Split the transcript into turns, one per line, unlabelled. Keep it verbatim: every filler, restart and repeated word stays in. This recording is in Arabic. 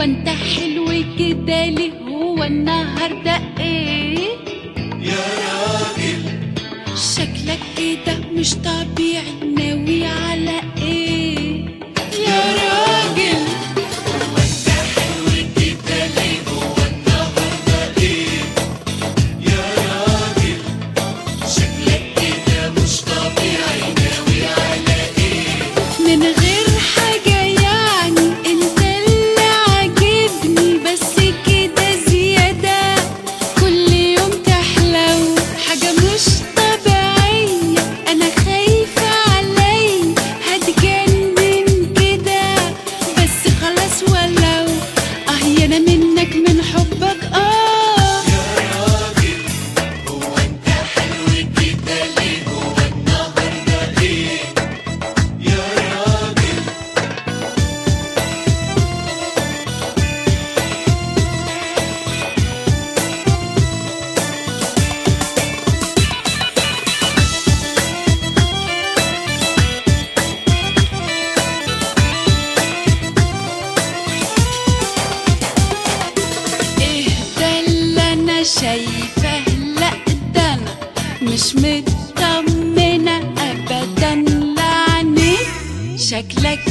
هو انت حلو كده ليه؟ هو النهارده ايه
يا راجل؟
شكلك كده مش طبيعي، ناوي على ايه يا راجل؟
هو انت حلو كده ليه؟ هو النهارده ايه يا راجل؟ شكلك كده مش طبيعي، ناوي على ايه؟
من غير حاجة يعني، انت اللي عاجبني بس كده زيادة، كل يوم تحلو حاجة مش طبيعية، انا خايفة علي هتجنن كده، بس خلاص ولو اهينا منك من حبك اه
يا راجل. هو انت حلو كده ليه؟ هو النهارده ايه يا راجل؟
ايه ده اللي انا شايفاه؟ لا ده انا مش مطمنة ابدا، لعنة شكلك